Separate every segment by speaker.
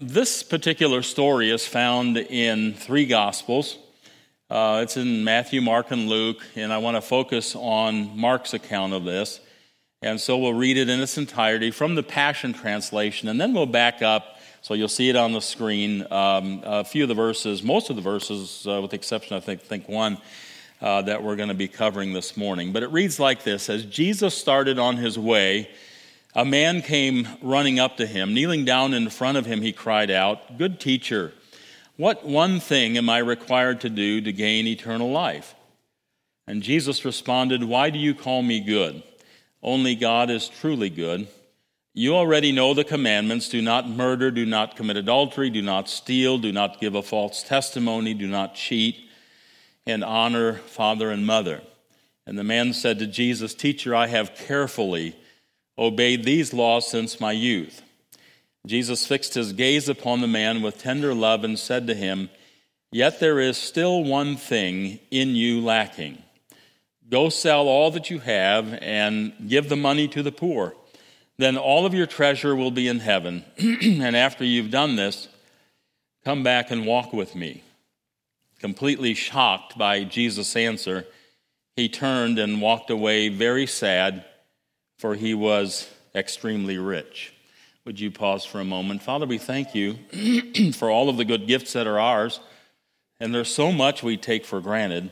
Speaker 1: This particular story is found in three Gospels. It's in Matthew, Mark, and Luke, and I want to focus on Mark's account of this. And so we'll read it in its entirety from the Passion Translation, and then we'll back up, so you'll see it on the screen. A few of the verses, most of the verses, with the exception of I think one, that we're going to be covering this morning. But it reads like this: As Jesus started on his way, a man came running up to him. Kneeling down in front of him, he cried out, "Good teacher, what one thing am I required to do to gain eternal life?" And Jesus responded, "Why do you call me good? Only God is truly good. You already know the commandments: do not murder, do not commit adultery, do not steal, do not give a false testimony, do not cheat, and honor father and mother." And the man said to Jesus, "Teacher, I have carefully obeyed these laws since my youth." Jesus fixed his gaze upon the man with tender love and said to him, "Yet there is still one thing in you lacking. Go sell all that you have and give the money to the poor. Then all of your treasure will be in heaven. And after you've done this, come back and walk with me." Completely shocked by Jesus' answer, he turned and walked away very sad, for he was extremely rich. Would you pause for a moment? Father, we thank you for all of the good gifts that are ours, and there's so much we take for granted.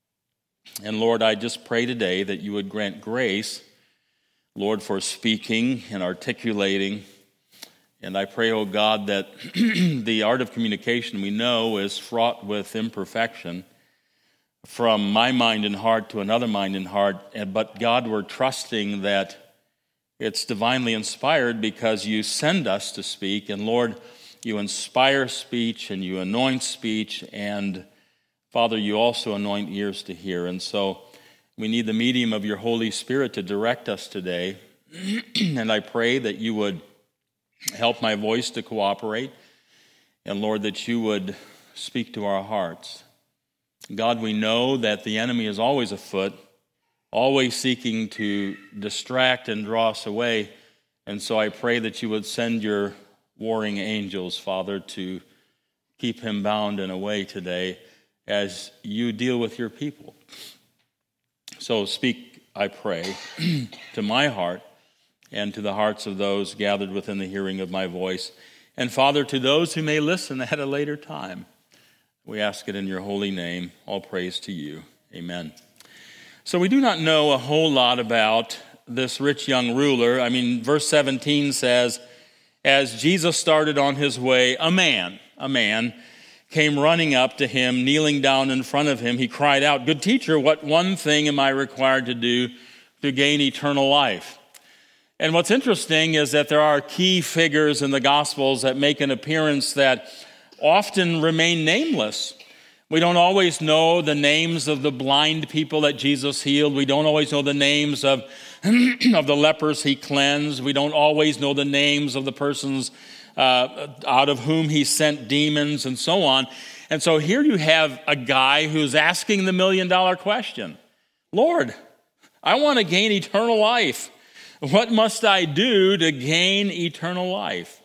Speaker 1: And Lord, I just pray today that you would grant grace, Lord, for speaking and articulating. And I pray, oh God, that the art of communication we know is fraught with imperfection, from my mind and heart to another mind and heart. But God, we're trusting that it's divinely inspired because you send us to speak. And Lord, you inspire speech and you anoint speech. And Father, you also anoint ears to hear. And so we need the medium of your Holy Spirit to direct us today. And I pray that you would help my voice to cooperate. And Lord, that you would speak to our hearts. God, we know that the enemy is always afoot, always seeking to distract and draw us away. And so I pray that you would send your warring angels, Father, to keep him bound and away today as you deal with your people. So speak, I pray, to my heart and to the hearts of those gathered within the hearing of my voice. And Father, to those who may listen at a later time, we ask it in your holy name. All praise to you. Amen. So we do not know a whole lot about this rich young ruler. I mean, verse 17 says, as Jesus started on his way, a man came running up to him. Kneeling down in front of him, he cried out, "Good teacher, what one thing am I required to do to gain eternal life?" And what's interesting is that there are key figures in the Gospels that make an appearance that often remain nameless. We don't always know the names of the blind people that Jesus healed. We don't always know the names of the lepers he cleansed. We don't always know the names of the persons out of whom he sent demons and so on. And so here you have a guy who's asking the million-dollar question. Lord, I want to gain eternal life. What must I do to gain eternal life?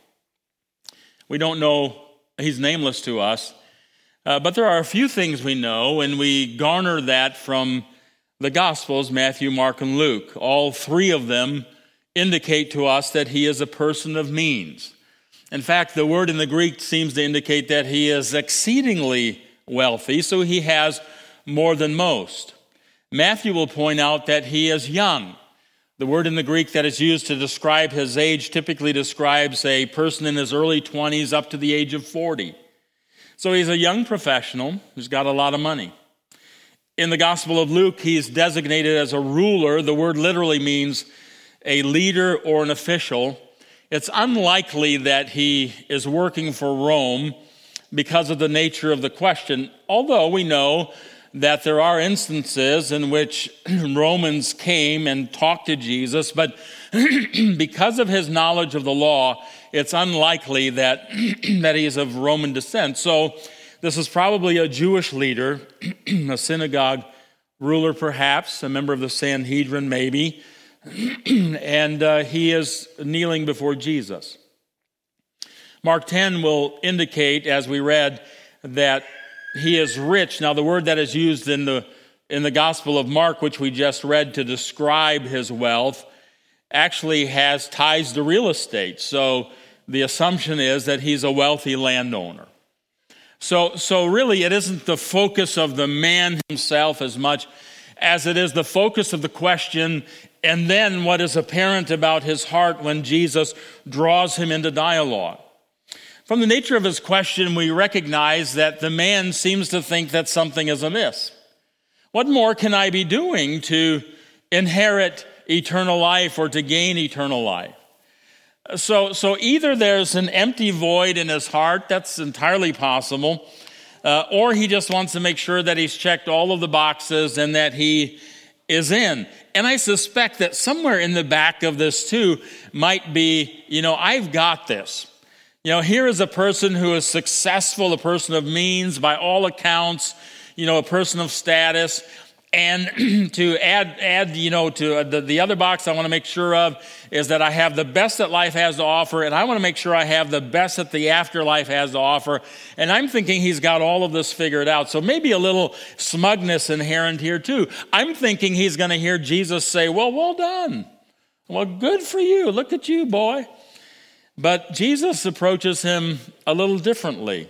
Speaker 1: We don't know. He's nameless to us. But there are a few things we know, and we garner that from the Gospels, Matthew, Mark, and Luke. All three of them indicate to us that he is a person of means. In fact, the word in the Greek seems to indicate that he is exceedingly wealthy, so he has more than most. Matthew will point out that he is young. The word in the Greek that is used to describe his age typically describes a person in his early 20s up to the age of 40. So he's a young professional who's got a lot of money. In the Gospel of Luke, he's designated as a ruler. The word literally means a leader or an official. It's unlikely that he is working for Rome because of the nature of the question, although we know that there are instances in which Romans came and talked to Jesus, but because of his knowledge of the law, it's unlikely that he is of Roman descent. So this is probably a Jewish leader, a synagogue ruler perhaps, a member of the Sanhedrin maybe, and he is kneeling before Jesus. Mark 10 will indicate, as we read, that he is rich. Now, the word that is used in the Gospel of Mark, which we just read to describe his wealth, actually has ties to real estate. So the assumption is that he's a wealthy landowner. So really, it isn't the focus of the man himself as much as it is the focus of the question, and then what is apparent about his heart when Jesus draws him into dialogue. From the nature of his question, we recognize that the man seems to think that something is amiss. What more can I be doing to inherit eternal life or to gain eternal life? So either there's an empty void in his heart, that's entirely possible, or he just wants to make sure that he's checked all of the boxes and that he is in. And I suspect that somewhere in the back of this too might be, I've got this. Here is a person who is successful, a person of means by all accounts, a person of status. And to add, to the other box I want to make sure of is that I have the best that life has to offer, and I want to make sure I have the best that the afterlife has to offer. And I'm thinking he's got all of this figured out. So maybe a little smugness inherent here too. I'm thinking he's going to hear Jesus say, well done. Well, good for you. Look at you, boy. But Jesus approaches him a little differently.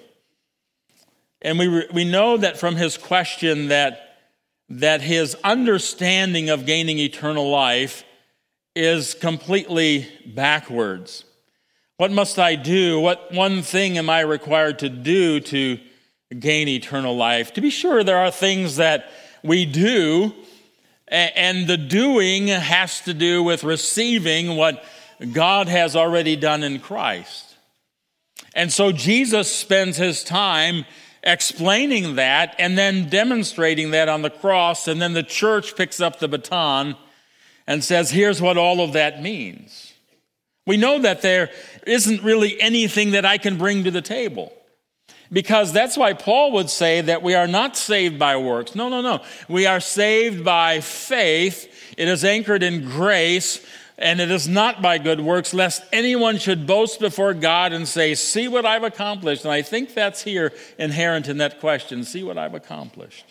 Speaker 1: And we know that from his question that his understanding of gaining eternal life is completely backwards. What must I do? What one thing am I required to do to gain eternal life? To be sure, there are things that we do, and the doing has to do with receiving what God has already done in Christ. And so Jesus spends his time explaining that and then demonstrating that on the cross, and then the church picks up the baton and says, here's what all of that means. We know that there isn't really anything that I can bring to the table, because that's why Paul would say that we are not saved by works. No. We are saved by faith. It is anchored in grace, and it is not by good works, lest anyone should boast before God and say, see what I've accomplished. And I think that's here inherent in that question, see what I've accomplished.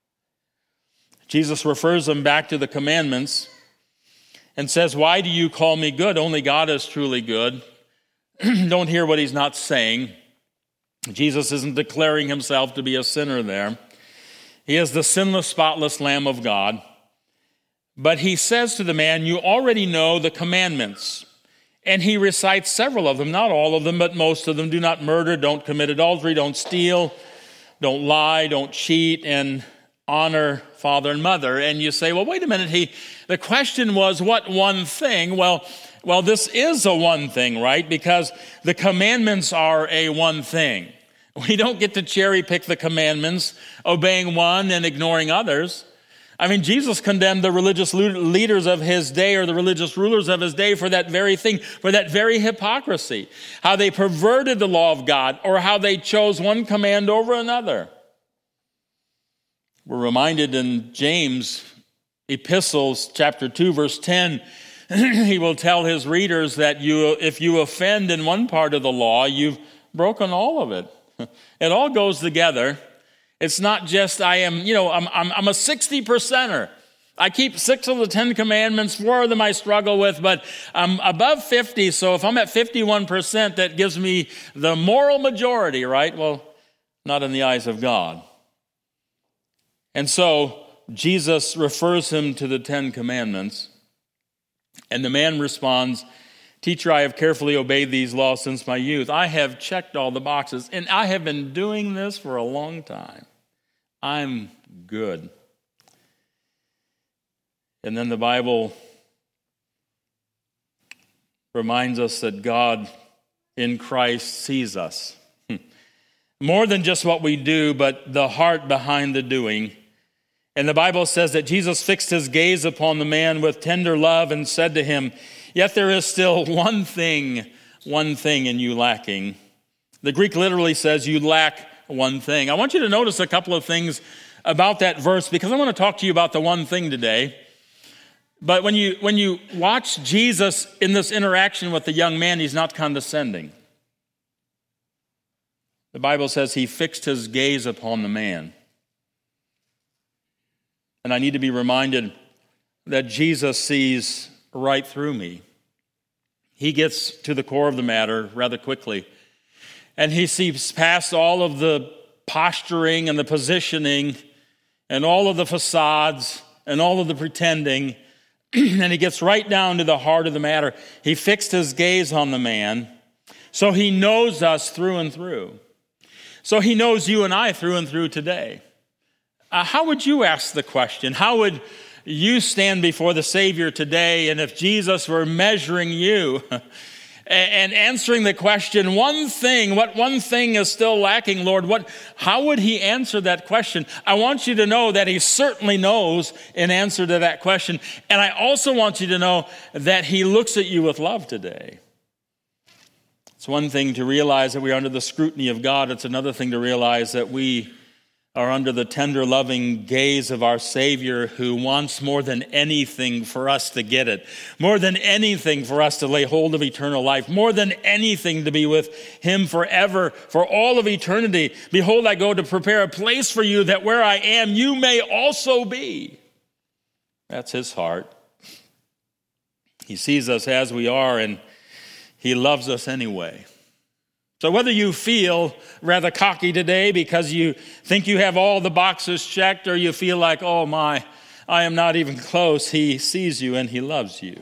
Speaker 1: Jesus refers them back to the commandments and says, why do you call me good? Only God is truly good. Don't hear what he's not saying. Jesus isn't declaring himself to be a sinner there. He is the sinless, spotless Lamb of God. But he says to the man, you already know the commandments. And he recites several of them, not all of them, but most of them. Do not murder, don't commit adultery, don't steal, don't lie, don't cheat, and honor father and mother. And you say, well, wait a minute. The question was, what one thing? Well, this is a one thing, right? Because the commandments are a one thing. We don't get to cherry pick the commandments, obeying one and ignoring others. I mean, Jesus condemned the religious leaders of his day, or the religious rulers of his day, for that very thing, for that very hypocrisy, how they perverted the law of God, or how they chose one command over another. We're reminded in James' epistles, chapter 2, verse 10, he will tell his readers that if you offend in one part of the law, you've broken all of it. It all goes together. It's not just I'm a 60%er. I keep 6 of the 10 commandments, 4 of them I struggle with, but I'm above 50, so if I'm at 51%, that gives me the moral majority, right? Well, not in the eyes of God. And so Jesus refers him to the 10 commandments, and the man responds, teacher, I have carefully obeyed these laws since my youth. I have checked all the boxes, and I have been doing this for a long time. I'm good. And then the Bible reminds us that God in Christ sees us. More than just what we do, but the heart behind the doing. And the Bible says that Jesus fixed his gaze upon the man with tender love and said to him, yet there is still one thing in you lacking. The Greek literally says you lack one thing. I want you to notice a couple of things about that verse, because I want to talk to you about the one thing today. But when you watch Jesus in this interaction with the young man, he's not condescending. The Bible says he fixed his gaze upon the man. And I need to be reminded that Jesus sees right through me. He gets to the core of the matter rather quickly. And he sees past all of the posturing and the positioning and all of the facades and all of the pretending. And he gets right down to the heart of the matter. He fixed his gaze on the man, so he knows us through and through. So he knows you and I through and through today. How would you ask the question? How would you stand before the Savior today, and if Jesus were measuring you and answering the question, what one thing is still lacking, Lord? How would he answer that question? I want you to know that he certainly knows an answer to that question. And I also want you to know that he looks at you with love today. It's one thing to realize that we are under the scrutiny of God. It's another thing to realize that we are under the tender, loving gaze of our Savior, who wants more than anything for us to get it, more than anything for us to lay hold of eternal life, more than anything to be with him forever, for all of eternity. Behold, I go to prepare a place for you, that where I am, you may also be. That's his heart. He sees us as we are, and he loves us anyway. So whether you feel rather cocky today because you think you have all the boxes checked, or you feel like, oh my, I am not even close, he sees you and he loves you.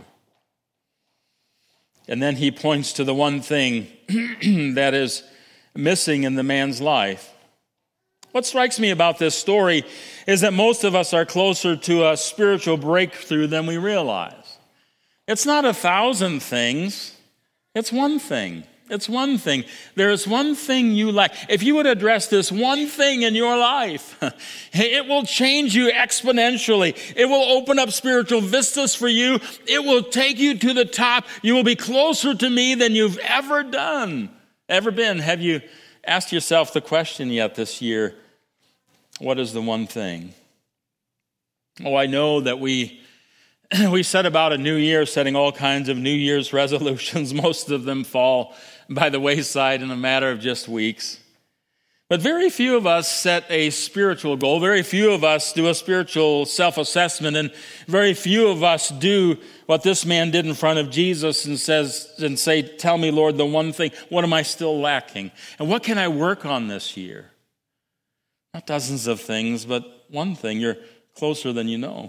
Speaker 1: And then he points to the one thing that is missing in the man's life. What strikes me about this story is that most of us are closer to a spiritual breakthrough than we realize. It's not 1,000 things, it's one thing. It's one thing. There is one thing you lack. If you would address this one thing in your life, it will change you exponentially. It will open up spiritual vistas for you. It will take you to the top. You will be closer to me than you've ever been. Have you asked yourself the question yet this year, what is the one thing? Oh, I know that we set about a new year, setting all kinds of New Year's resolutions. Most of them fall by the wayside in a matter of just weeks. But very few of us set a spiritual goal. Very few of us do a spiritual self-assessment, and very few of us do what this man did in front of Jesus and say, tell me, Lord, the one thing, what am I still lacking? And what can I work on this year? Not dozens of things, but one thing. You're closer than you know.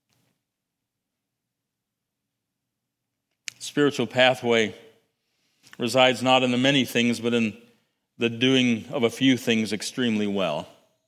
Speaker 1: Spiritual pathway resides not in the many things, but in the doing of a few things extremely well.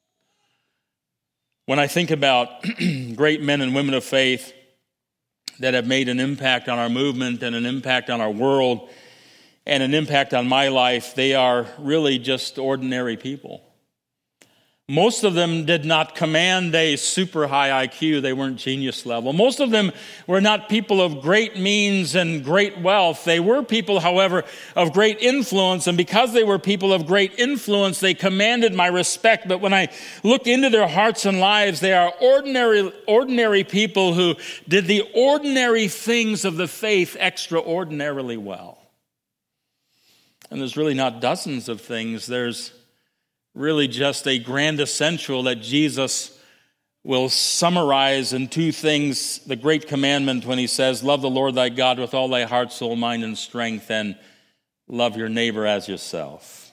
Speaker 1: When I think about great men and women of faith that have made an impact on our movement and an impact on our world and an impact on my life, they are really just ordinary people. Most of them did not command a super high IQ. They weren't genius level. Most of them were not people of great means and great wealth. They were people, however, of great influence. And because they were people of great influence, they commanded my respect. But when I look into their hearts and lives, they are ordinary people who did the ordinary things of the faith extraordinarily well. And there's really not dozens of things. There's really just a grand essential that Jesus will summarize in two things. The great commandment when he says, love the Lord thy God with all thy heart, soul, mind, and strength, and love your neighbor as yourself.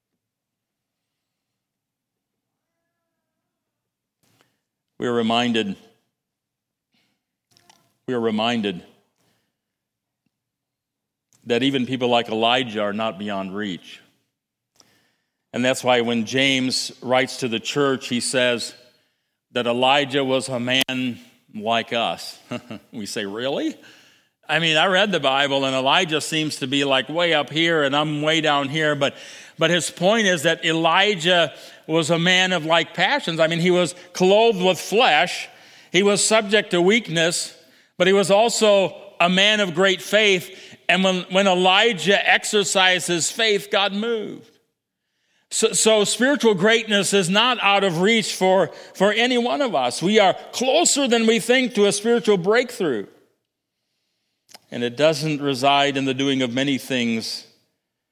Speaker 1: We are reminded that even people like Elijah are not beyond reach. And that's why when James writes to the church, he says that Elijah was a man like us. We say, really? I mean, I read the Bible, and Elijah seems to be like way up here, and I'm way down here. But his point is that Elijah was a man of like passions. I mean, he was clothed with flesh. He was subject to weakness, but he was also a man of great faith. And when Elijah exercised his faith, God moved. So spiritual greatness is not out of reach for any one of us. We are closer than we think to a spiritual breakthrough. And it doesn't reside in the doing of many things,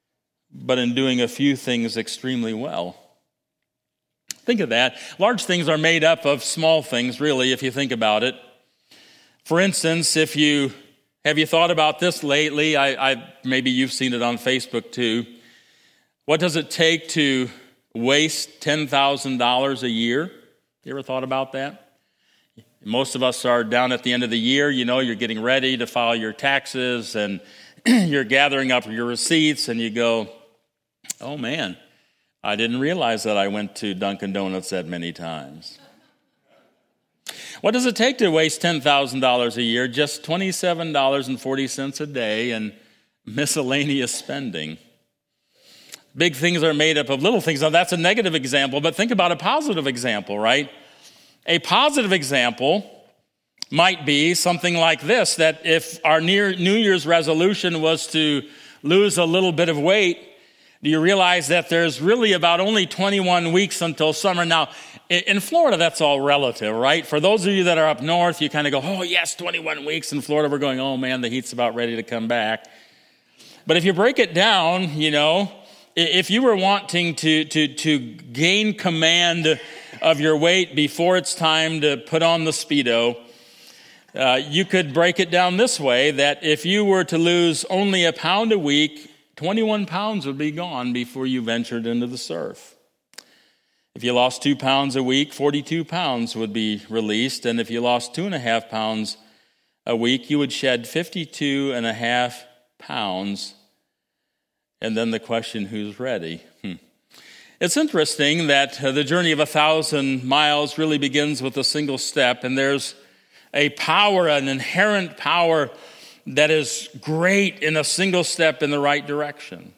Speaker 1: but in doing a few things extremely well. Think of that. Large things are made up of small things, really, if you think about it. For instance, have you thought about this lately? Maybe you've seen it on Facebook too. What does it take to waste $10,000 a year? You ever thought about that? Most of us are down at the end of the year. You're getting ready to file your taxes and you're gathering up your receipts and you go, oh man, I didn't realize that I went to Dunkin' Donuts that many times. What does it take to waste $10,000 a year? Just $27.40 a day and miscellaneous spending. Big things are made up of little things. Now that's a negative example, but think about a positive example, right? A positive example might be something like this, that if our New Year's resolution was to lose a little bit of weight, do you realize that there's really about only 21 weeks until summer? Now, in Florida, that's all relative, right? For those of you that are up north, you kind of go, oh, yes, 21 weeks. In Florida, we're going, oh, man, the heat's about ready to come back. But if you break it down, if you were wanting to gain command of your weight before it's time to put on the Speedo, you could break it down this way, that if you were to lose only a pound a week, 21 pounds would be gone before you ventured into the surf. If you lost 2 pounds a week, 42 pounds would be released. And if you lost 2.5 pounds a week, you would shed 52.5 pounds. And then the question, who's ready? It's interesting that the journey of 1,000 miles really begins with a single step. And there's a power, an inherent power that is great in a single step in the right direction.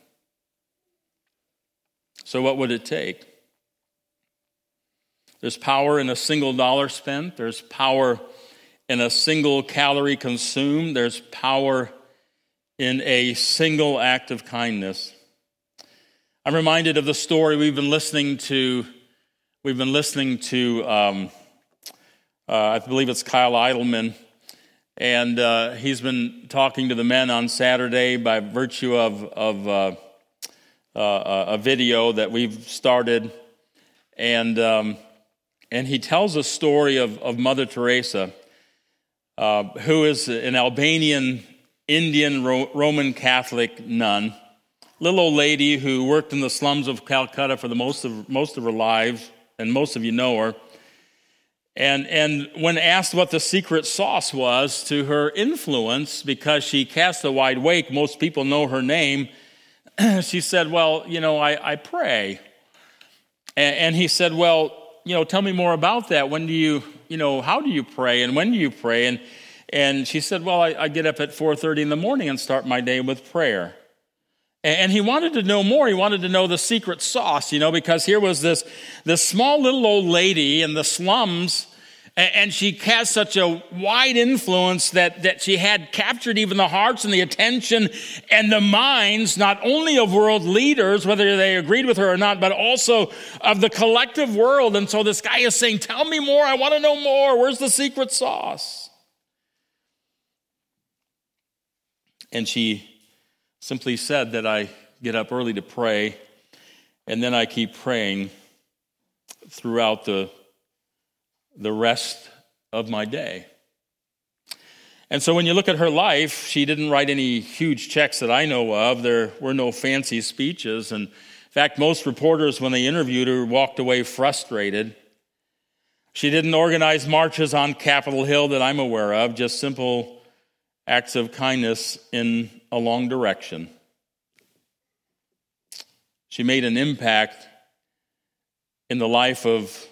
Speaker 1: So what would it take? There's power in a single dollar spent. There's power in a single calorie consumed. There's power in a single act of kindness. I'm reminded of the story we've been listening to. I believe it's Kyle Idleman. And he's been talking to the men on Saturday by virtue of a video that we've started. And he tells a story of Mother Teresa, who is an Albanian Indian Roman Catholic nun, little old lady who worked in the slums of Calcutta for the most of her life, and most of you know her. And when asked what the secret sauce was to her influence, because she cast a wide wake, most people know her name, she said, well, I pray. And he said, well, tell me more about that. When do you, how do you pray and when do you pray? And she said, well, I get up at 4:30 in the morning and start my day with prayer. And he wanted to know more. He wanted to know the secret sauce, because here was this small little old lady in the slums, and she cast such a wide influence that she had captured even the hearts and the attention and the minds, not only of world leaders, whether they agreed with her or not, but also of the collective world. And so this guy is saying, tell me more. I want to know more. Where's the secret sauce? And she simply said that I get up early to pray, and then I keep praying throughout the rest of my day. And so when you look at her life, she didn't write any huge checks that I know of. There were no fancy speeches. And in fact, most reporters, when they interviewed her, walked away frustrated. She didn't organize marches on Capitol Hill that I'm aware of, just simple acts of kindness in a long direction. She made an impact in the life of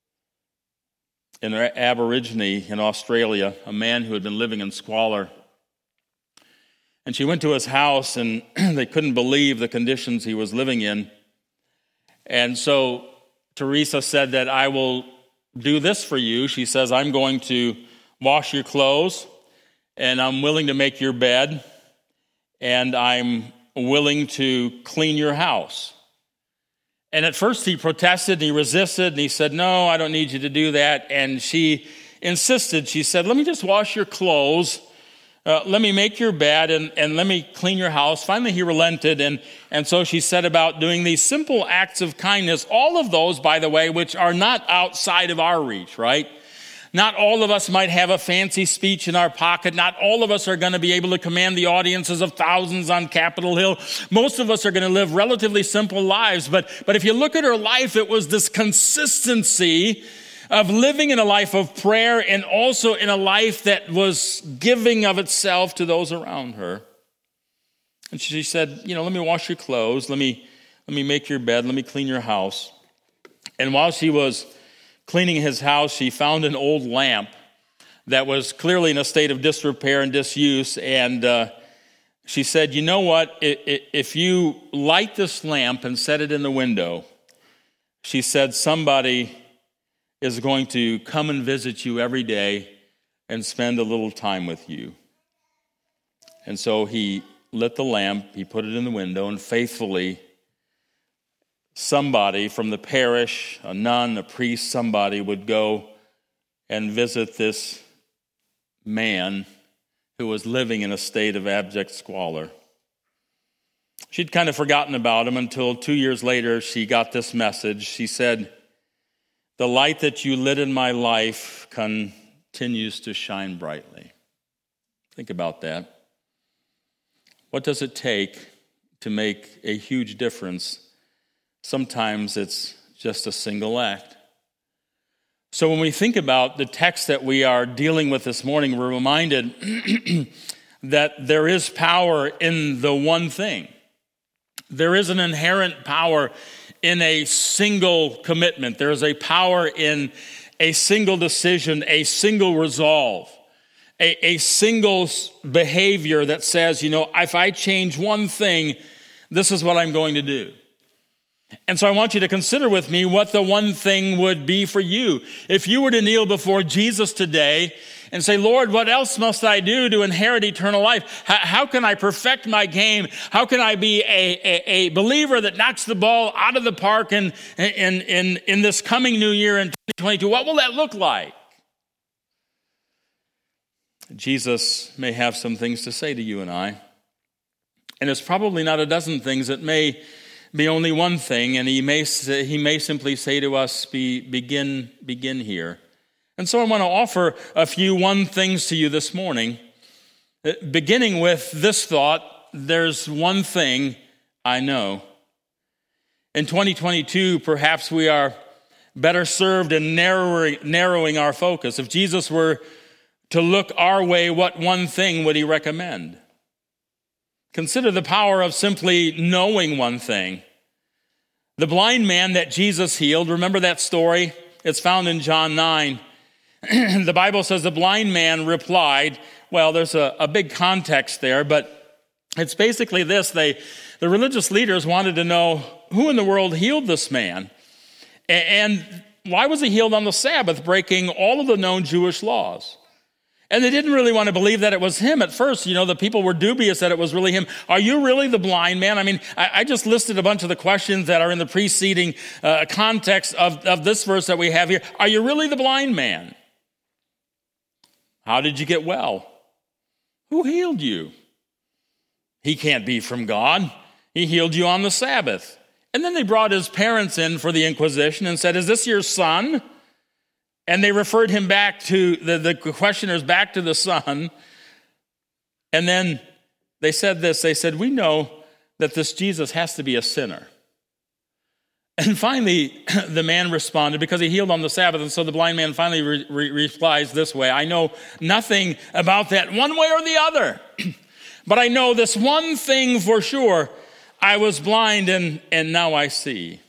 Speaker 1: an Aborigine in Australia, a man who had been living in squalor. And she went to his house, and they couldn't believe the conditions he was living in. And so Teresa said that I will do this for you. She says, I'm going to wash your clothes, and I'm willing to make your bed, and I'm willing to clean your house. And at first he protested and he resisted and he said, no, I don't need you to do that. And she insisted. She said, let me just wash your clothes Let me make your bed and let me clean your house. Finally, he relented, and so she set about doing these simple acts of kindness, all of those, by the way, which are not outside of our reach, right? Not all of us might have a fancy speech in our pocket. Not all of us are going to be able to command the audiences of thousands on Capitol Hill. Most of us are going to live relatively simple lives, but if you look at her life, it was this consistency of living in a life of prayer and also in a life that was giving of itself to those around her. And she said, let me wash your clothes, let me make your bed, let me clean your house. And while she was cleaning his house, she found an old lamp that was clearly in a state of disrepair and disuse. And she said, you know what, if you light this lamp and set it in the window, she said, somebody is going to come and visit you every day and spend a little time with you. And so he lit the lamp, he put it in the window, and faithfully somebody from the parish, a nun, a priest, somebody would go and visit this man who was living in a state of abject squalor. She'd kind of forgotten about him until 2 years later she got this message. She said, the light that you lit in my life continues to shine brightly. Think about that. What does it take to make a huge difference? Sometimes it's just a single act. So when we think about the text that we are dealing with this morning, we're reminded that there is power in the one thing. There is an inherent power in a single commitment. There is a power in a single decision, a single resolve, a single behavior that says, if I change one thing, this is what I'm going to do. And so I want you to consider with me what the one thing would be for you. If you were to kneel before Jesus today and say, Lord, what else must I do to inherit eternal life? How can I perfect my game? How can I be a believer that knocks the ball out of the park in this coming new year in 2022? What will that look like? Jesus may have some things to say to you and I. And it's probably not a dozen things. It may be only one thing, and he may simply say to us, begin here. And so I want to offer a few one things to you this morning, beginning with this thought: there's one thing I know. In 2022, perhaps we are better served in narrowing our focus. If Jesus were to look our way, what one thing would he recommend? Consider the power of simply knowing one thing. The blind man that Jesus healed, remember that story? It's found in John 9. The Bible says the blind man replied, well, there's a big context there, but it's basically this. The religious leaders wanted to know who in the world healed this man, and why was he healed on the Sabbath, breaking all of the known Jewish laws? And they didn't really want to believe that it was him at first. The people were dubious that it was really him. Are you really the blind man? I mean, I just listed a bunch of the questions that are in the preceding context of this verse that we have here. Are you really the blind man? How did you get well? Who healed you? He can't be from God. He healed you on the Sabbath. And then they brought his parents in for the inquisition and said, is this your son? And they referred him back to, the questioners back to the son. And then they said this, they said, we know that this Jesus has to be a sinner. And finally, the man responded, because he healed on the Sabbath, and so the blind man finally replies this way: I know nothing about that one way or the other, but I know this one thing for sure: I was blind and now I see.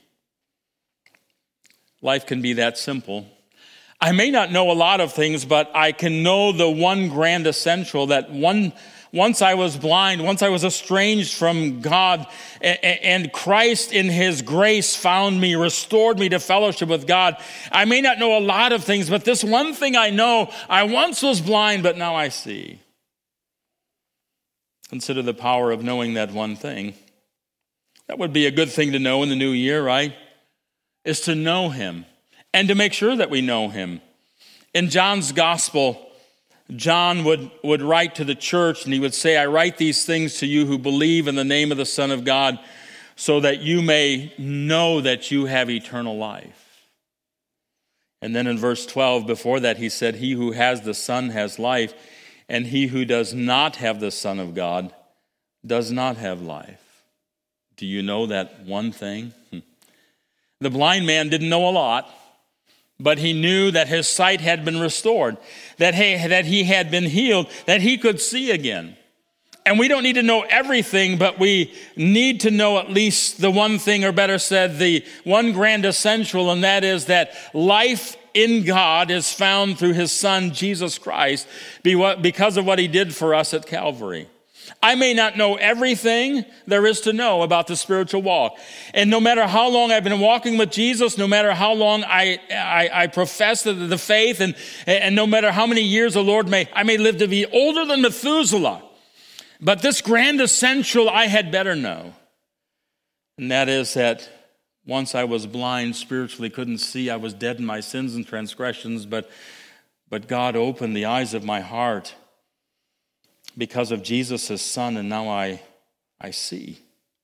Speaker 1: Life can be that simple. I may not know a lot of things, but I can know the one grand essential, that once I was blind, once I was estranged from God, and Christ in his grace found me, restored me to fellowship with God. I may not know a lot of things, but this one thing I know: I once was blind, but now I see. Consider the power of knowing that one thing. That would be a good thing to know in the new year, right? Is to know him and to make sure that we know him. In John's gospel, John would write to the church, and he would say, I write these things to you who believe in the name of the Son of God, so that you may know that you have eternal life. And then in verse 12, before that, he said, he who has the Son has life, and he who does not have the Son of God does not have life. Do you know that one thing? The blind man didn't know a lot, but he knew that his sight had been restored, that he had been healed, that he could see again. And we don't need to know everything, but we need to know at least the one thing, or better said, the one grand essential, and that is that life in God is found through his Son, Jesus Christ, because of what he did for us at Calvary. I may not know everything there is to know about the spiritual walk. And no matter how long I've been walking with Jesus, no matter how long I profess the faith, and no matter how many years the Lord I may live to be older than Methuselah, but this grand essential I had better know. And that is that once I was blind, spiritually couldn't see, I was dead in my sins and transgressions, but God opened the eyes of my heart because of Jesus, his Son, and now I see.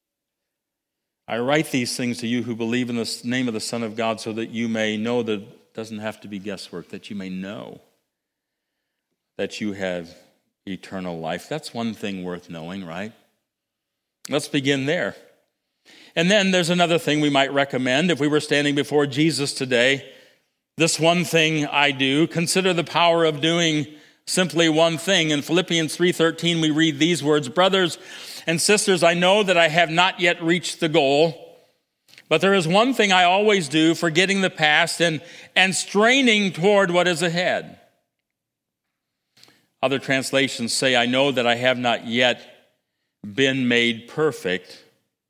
Speaker 1: I write these things to you who believe in the name of the Son of God, so that you may know that it doesn't have to be guesswork, that you may know that you have eternal life. That's one thing worth knowing, right? Let's begin there. And then there's another thing we might recommend if we were standing before Jesus today. This one thing I do, consider the power of doing simply one thing. In Philippians 3:13, we read these words, brothers and sisters, I know that I have not yet reached the goal, but there is one thing I always do, forgetting the past and straining toward what is ahead. Other translations say, I know that I have not yet been made perfect.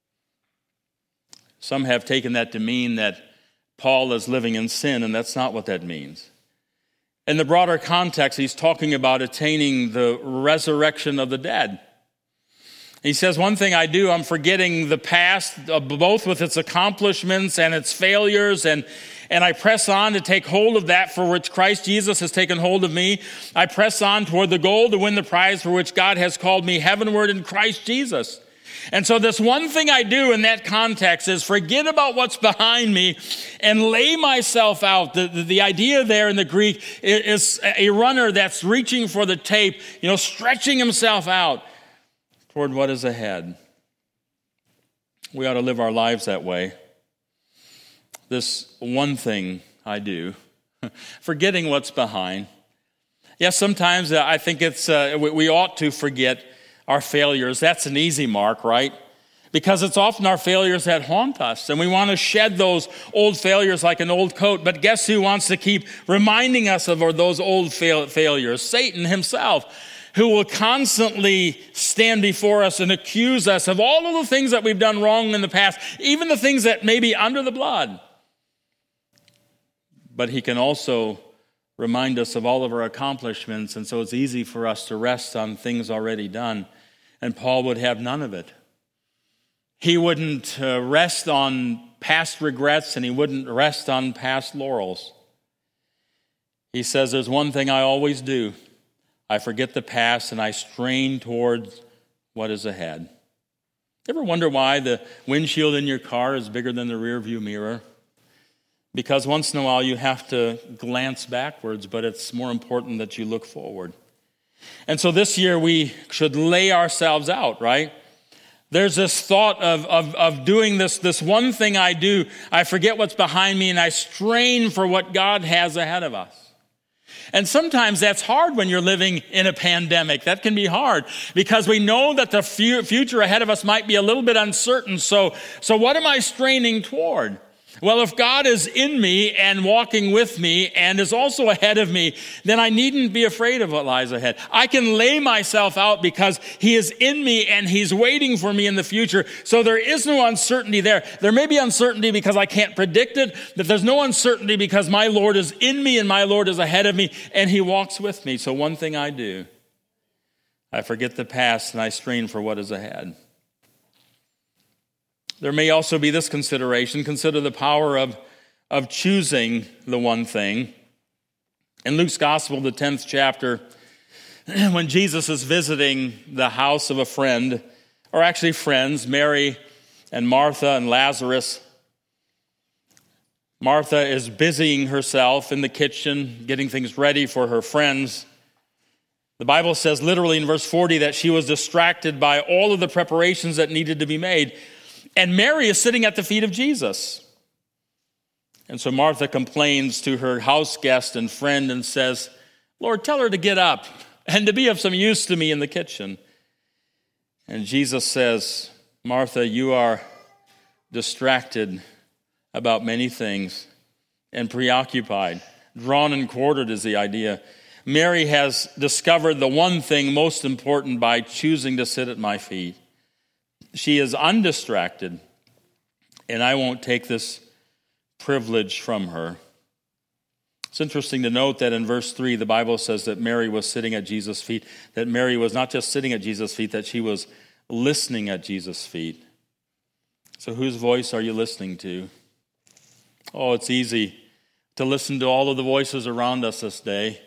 Speaker 1: Some have taken that to mean that Paul is living in sin, and that's not what that means. In the broader context, he's talking about attaining the resurrection of the dead. He says, one thing I do, I'm forgetting the past, both with its accomplishments and its failures, and I press on to take hold of that for which Christ Jesus has taken hold of me. I press on toward the goal to win the prize for which God has called me heavenward in Christ Jesus. And so this one thing I do in that context is forget about what's behind me and lay myself out. The idea there in the Greek is a runner that's reaching for the tape, stretching himself out toward what is ahead. We ought to live our lives that way. This one thing I do, forgetting what's behind. Yes, sometimes I think we ought to forget our failures. That's an easy mark, right? Because it's often our failures that haunt us, and we want to shed those old failures like an old coat. But guess who wants to keep reminding us of those old failures? Satan himself, who will constantly stand before us and accuse us of all of the things that we've done wrong in the past, even the things that may be under the blood. But he can also remind us of all of our accomplishments, and so it's easy for us to rest on things already done. And Paul would have none of it. He wouldn't rest on past regrets, and he wouldn't rest on past laurels. He says, there's one thing I always do. I forget the past, and I strain towards what is ahead. Ever wonder why the windshield in your car is bigger than the rear view mirror? Because once in a while you have to glance backwards, but it's more important that you look forward. And so this year we should lay ourselves out, right? There's this thought of doing this one thing I do. I forget what's behind me and I strain for what God has ahead of us. And sometimes that's hard when you're living in a pandemic. That can be hard because we know that the future ahead of us might be a little bit uncertain. So what am I straining toward? Well, if God is in me and walking with me and is also ahead of me, then I needn't be afraid of what lies ahead. I can lay myself out because he is in me and he's waiting for me in the future. So there is no uncertainty there. There may be uncertainty because I can't predict it, but there's no uncertainty because my Lord is in me and my Lord is ahead of me and he walks with me. So one thing I do, I forget the past and I strain for what is ahead. There may also be this consideration. Consider the power of choosing the one thing. In Luke's Gospel, the 10th chapter, when Jesus is visiting the house of a friend, or actually friends, Mary and Martha and Lazarus. Martha is busying herself in the kitchen, getting things ready for her friends. The Bible says literally in verse 40 that she was distracted by all of the preparations that needed to be made. And Mary is sitting at the feet of Jesus. And so Martha complains to her house guest and friend and says, "Lord, tell her to get up and to be of some use to me in the kitchen." And Jesus says, "Martha, you are distracted about many things and preoccupied." Drawn and quartered is the idea. Mary has discovered the one thing most important by choosing to sit at my feet. She is undistracted, and I won't take this privilege from her. It's interesting to note that in verse 3, the Bible says that Mary was sitting at Jesus' feet, that Mary was not just sitting at Jesus' feet, that she was listening at Jesus' feet. So whose voice are you listening to? Oh, it's easy to listen to all of the voices around us this day.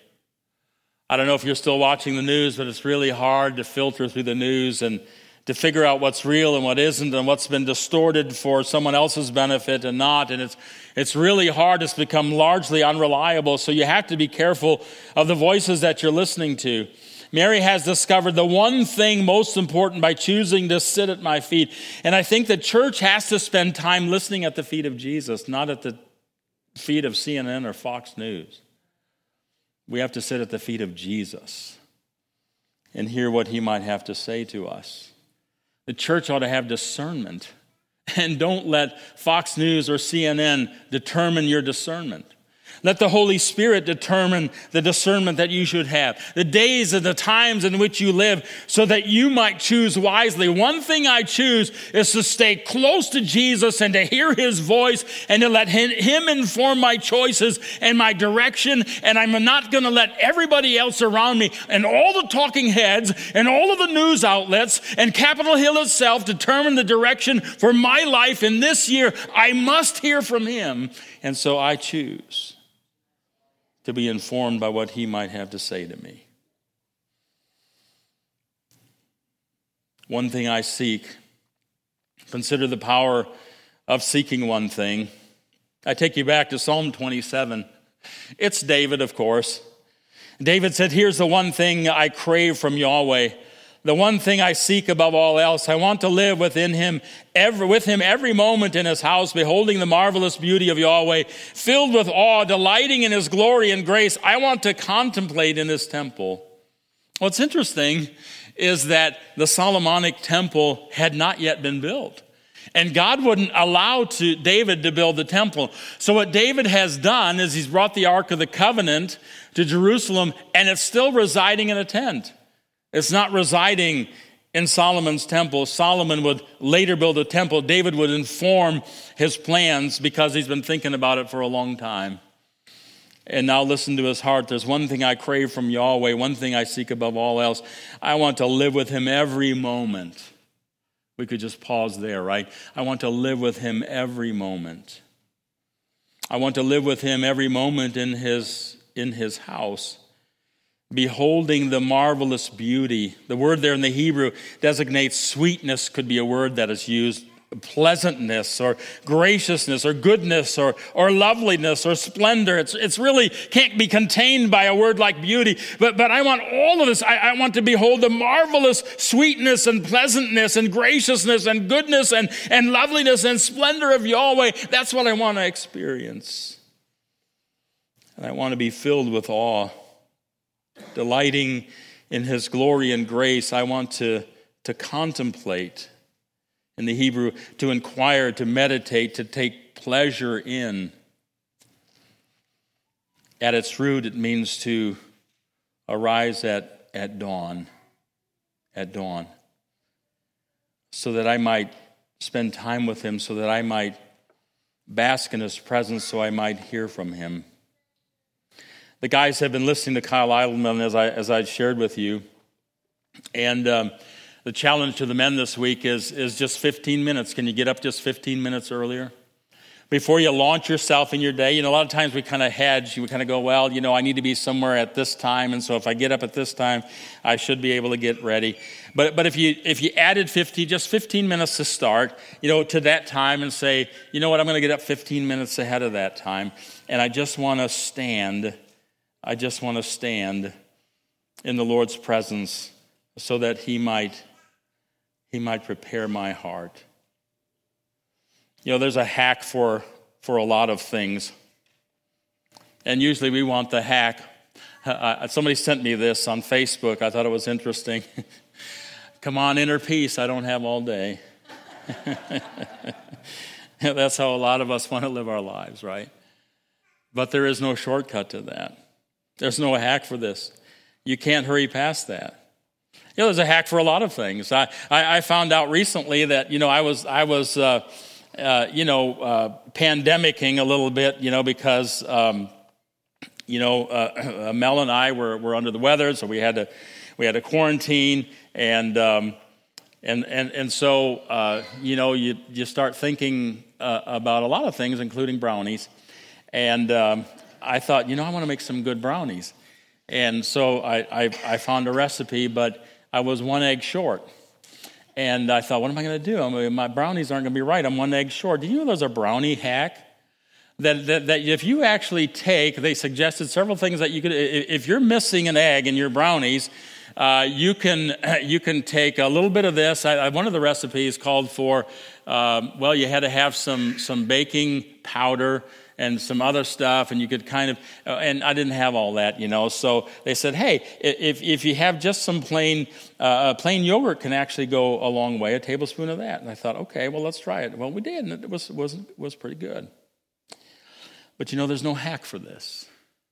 Speaker 1: I don't know if you're still watching the news, but it's really hard to filter through the news and to figure out what's real and what isn't and what's been distorted for someone else's benefit and not. And it's really hard. It's become largely unreliable. So you have to be careful of the voices that you're listening to. Mary has discovered the one thing most important by choosing to sit at my feet. And I think the church has to spend time listening at the feet of Jesus, not at the feet of CNN or Fox News. We have to sit at the feet of Jesus and hear what he might have to say to us. The church ought to have discernment, and don't let Fox News or CNN determine your discernment. Let the Holy Spirit determine the discernment that you should have, the days and the times in which you live, so that you might choose wisely. One thing I choose is to stay close to Jesus and to hear his voice and to let him inform my choices and my direction. And I'm not going to let everybody else around me and all the talking heads and all of the news outlets and Capitol Hill itself determine the direction for my life in this year. I must hear from him. And so I choose to be informed by what he might have to say to me. One thing I seek. Consider the power of seeking one thing. I take you back to Psalm 27. It's David, of course. David said, "Here's the one thing I crave from Yahweh. The one thing I seek above all else. I want to live with him every moment in his house, beholding the marvelous beauty of Yahweh, filled with awe, delighting in his glory and grace. I want to contemplate in his temple." What's interesting is that the Solomonic temple had not yet been built. And God wouldn't allow David to build the temple. So what David has done is he's brought the Ark of the Covenant to Jerusalem, and it's still residing in a tent. It's not residing in Solomon's temple. Solomon would later build a temple. David would inform his plans because he's been thinking about it for a long time. And now listen to his heart. There's one thing I crave from Yahweh, one thing I seek above all else. I want to live with him every moment. We could just pause there, right? I want to live with him every moment. I want to live with him every moment in his house, beholding the marvelous beauty. The word there in the Hebrew designates sweetness, could be a word that is used, pleasantness or graciousness or goodness or loveliness or splendor. It's really can't be contained by a word like beauty. But I want all of this. I want to behold the marvelous sweetness and pleasantness and graciousness and goodness and loveliness and splendor of Yahweh. That's what I want to experience. And I want to be filled with awe, delighting in his glory and grace. I want to contemplate. In the Hebrew, to inquire, to meditate, to take pleasure in. At its root, it means to arise at dawn, so that I might spend time with him, so that I might bask in his presence, so I might hear from him. The guys have been listening to Kyle Idleman as I shared with you, and the challenge to the men this week is just 15 minutes. Can you get up just 15 minutes earlier? before you launch yourself in your day. A lot of times we kind of hedge. We kind of go, well, I need to be somewhere at this time, and so if I get up at this time, I should be able to get ready. But if you added 15 minutes to start, to that time and say, I'm going to get up 15 minutes ahead of that time, and I just want to stand. I just want to stand in the Lord's presence so that He might prepare my heart. There's a hack for a lot of things. And usually we want the hack. Somebody sent me this on Facebook. I thought it was interesting. Come on, inner peace, I don't have all day. That's how a lot of us want to live our lives, right? But there is no shortcut to that. There's no hack for this. You can't hurry past that. There's a hack for a lot of things. I found out recently that, I was pandemicking a little bit, because, Mel and I were under the weather, so we had to quarantine, and so, you start thinking about a lot of things, including brownies, and I thought, I want to make some good brownies, and so I found a recipe, but I was 1 egg short. And I thought, what am I going to do? My brownies aren't going to be right. I'm 1 egg short. Do you know there's a brownie hack? That if you actually they suggested several things that you could, if you're missing an egg in your brownies, you can take a little bit of this. One of the recipes called for, you had to have some baking powder and some other stuff, and you could and I didn't have all that, so they said, hey, if you have just some plain yogurt can actually go a long way, a tablespoon of that. And I thought, okay, well, let's try it. Well, we did, and it was pretty good. But there's no hack for this.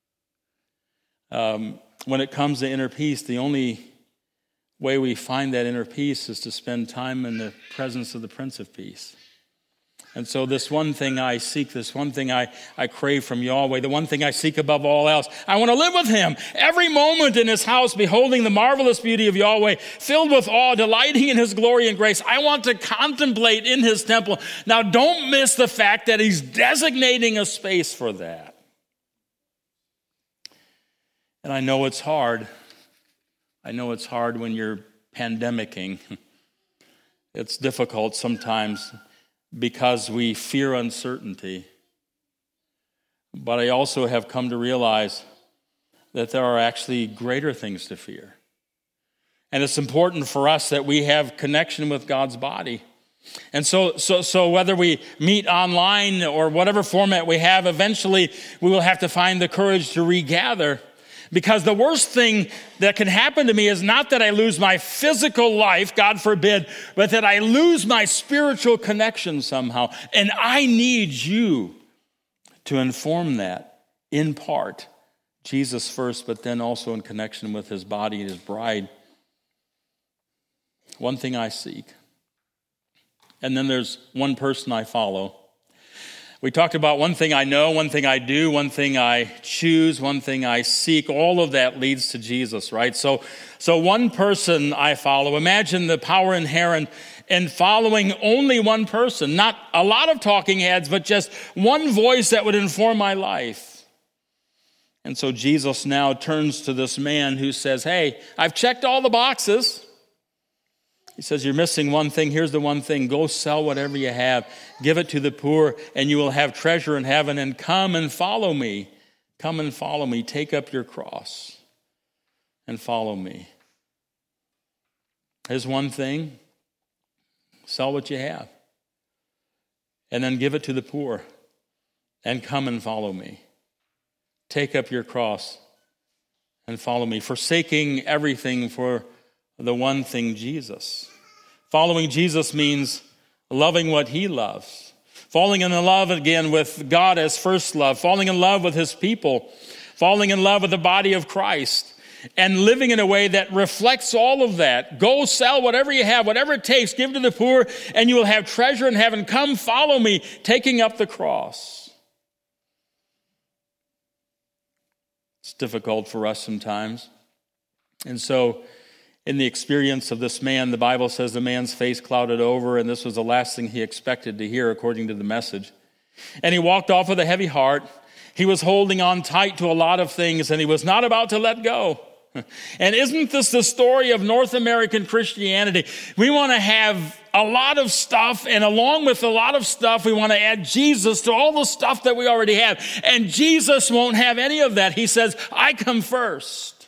Speaker 1: When it comes to inner peace, the only way we find that inner peace is to spend time in the presence of the Prince of Peace. And so this one thing I seek, this one thing I crave from Yahweh, the one thing I seek above all else, I want to live with Him every moment in His house, beholding the marvelous beauty of Yahweh, filled with awe, delighting in His glory and grace. I want to contemplate in His temple. Now, don't miss the fact that He's designating a space for that. And I know it's hard. I know it's hard when you're pandemicking. It's difficult sometimes, because we fear uncertainty. But I also have come to realize that there are actually greater things to fear. And it's important for us that we have connection with God's body. And so whether we meet online or whatever format we have, eventually we will have to find the courage to regather. Because the worst thing that can happen to me is not that I lose my physical life, God forbid, but that I lose my spiritual connection somehow. And I need you to inform that in part. Jesus first, but then also in connection with His body and His bride. One thing I seek. And then there's one person I follow. We talked about one thing I know, one thing I do, one thing I choose, one thing I seek. All of that leads to Jesus, right? So one person I follow. Imagine the power inherent in following only one person. Not a lot of talking heads, but just one voice that would inform my life. And so Jesus now turns to this man who says, hey, I've checked all the boxes. He says, you're missing one thing. Here's the one thing. Go sell whatever you have. Give it to the poor, and you will have treasure in heaven. And come and follow me. Come and follow me. Take up your cross and follow me. Here's one thing. Sell what you have. And then give it to the poor. And come and follow me. Take up your cross and follow me. Forsaking everything for the one thing, Jesus. Following Jesus means loving what He loves. Falling in love again with God as first love. Falling in love with His people. Falling in love with the body of Christ. And living in a way that reflects all of that. Go sell whatever you have, whatever it takes. Give to the poor, and you will have treasure in heaven. Come follow me, taking up the cross. It's difficult for us sometimes. And so, in the experience of this man, the Bible says the man's face clouded over, and this was the last thing he expected to hear according to the message. And he walked off with a heavy heart. He was holding on tight to a lot of things, and he was not about to let go. And isn't this the story of North American Christianity? We want to have a lot of stuff, and along with a lot of stuff, we want to add Jesus to all the stuff that we already have. And Jesus won't have any of that. He says, I come first.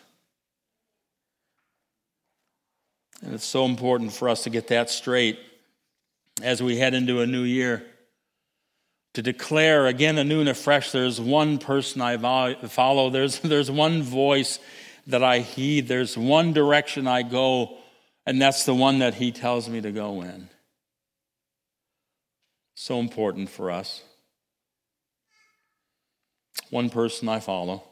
Speaker 1: And it's so important for us to get that straight as we head into a new year. To declare again anew and afresh, there's one person I follow, there's one voice that I heed, there's one direction I go, and that's the one that he tells me to go in. So important for us. One person I follow.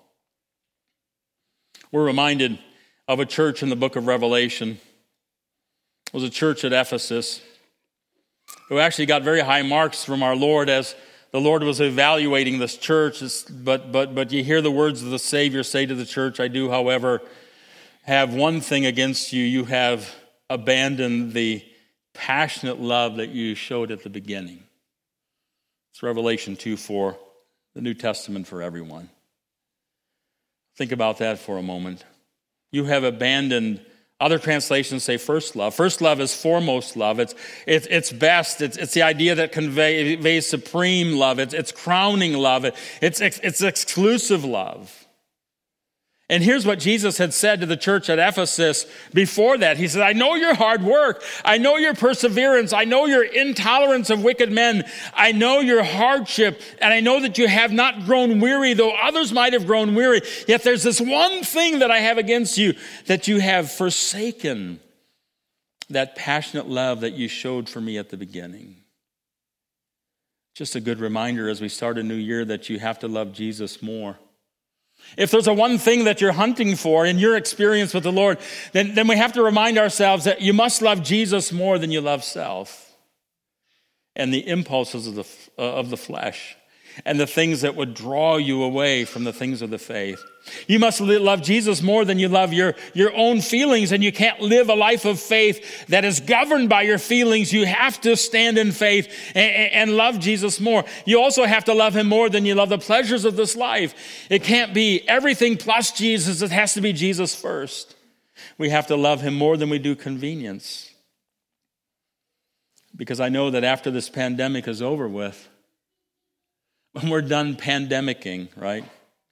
Speaker 1: We're reminded of a church in the book of Revelation. It was a church at Ephesus who actually got very high marks from our Lord as the Lord was evaluating this church. But you hear the words of the Savior say to the church, I do, however, have one thing against you. You have abandoned the passionate love that you showed at the beginning. It's Revelation 2:4, the New Testament for everyone. Think about that for a moment. You have abandoned. Other translations say first love. First love is foremost love. It's best. It's the idea that conveys supreme love. It's crowning love. It's exclusive love. And here's what Jesus had said to the church at Ephesus before that. He said, I know your hard work. I know your perseverance. I know your intolerance of wicked men. I know your hardship. And I know that you have not grown weary, though others might have grown weary. Yet there's this one thing that I have against you, that you have forsaken that passionate love that you showed for me at the beginning. Just a good reminder as we start a new year that you have to love Jesus more. If there's a one thing that you're hunting for in your experience with the Lord, then we have to remind ourselves that you must love Jesus more than you love self and the impulses of the flesh and the things that would draw you away from the things of the faith. You must love Jesus more than you love your own feelings, and you can't live a life of faith that is governed by your feelings. You have to stand in faith and love Jesus more. You also have to love him more than you love the pleasures of this life. It can't be everything plus Jesus. It has to be Jesus first. We have to love him more than we do convenience. Because I know that after this pandemic is over with, when we're done pandemicking, right?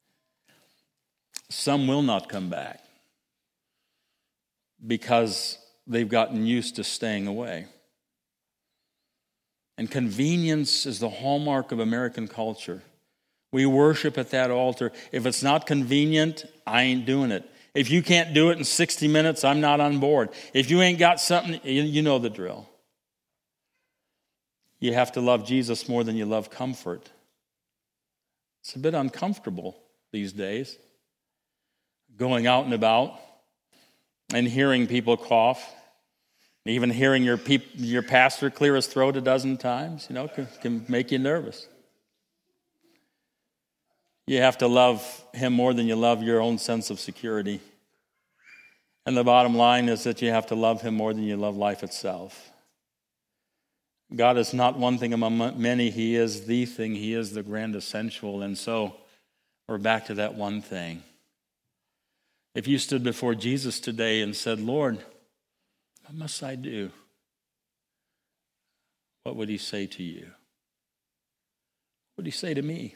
Speaker 1: Some will not come back because they've gotten used to staying away. And convenience is the hallmark of American culture. We worship at that altar. If it's not convenient, I ain't doing it. If you can't do it in 60 minutes, I'm not on board. If you ain't got something, you know the drill. You have to love Jesus more than you love comfort. It's a bit uncomfortable these days. Going out and about and hearing people cough, even hearing your pastor clear his throat a dozen times, can make you nervous. You have to love him more than you love your own sense of security. And the bottom line is that you have to love him more than you love life itself. God is not one thing among many. He is the thing. He is the grand essential. And so we're back to that one thing. If you stood before Jesus today and said, Lord, what must I do? What would he say to you? What would he say to me?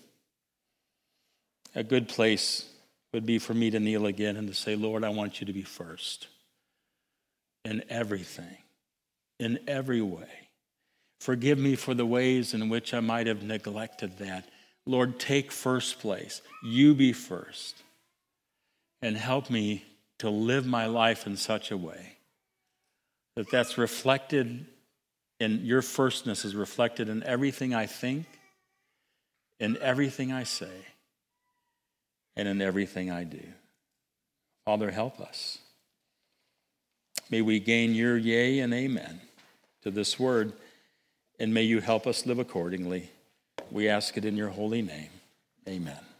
Speaker 1: A good place would be for me to kneel again and to say, Lord, I want you to be first in everything, in every way. Forgive me for the ways in which I might have neglected that. Lord, take first place. You be first. And help me to live my life in such a way that that's reflected in your firstness is reflected in everything I think, in everything I say, and in everything I do. Father, help us. May we gain your yea and amen to this word. And may you help us live accordingly. We ask it in your holy name. Amen.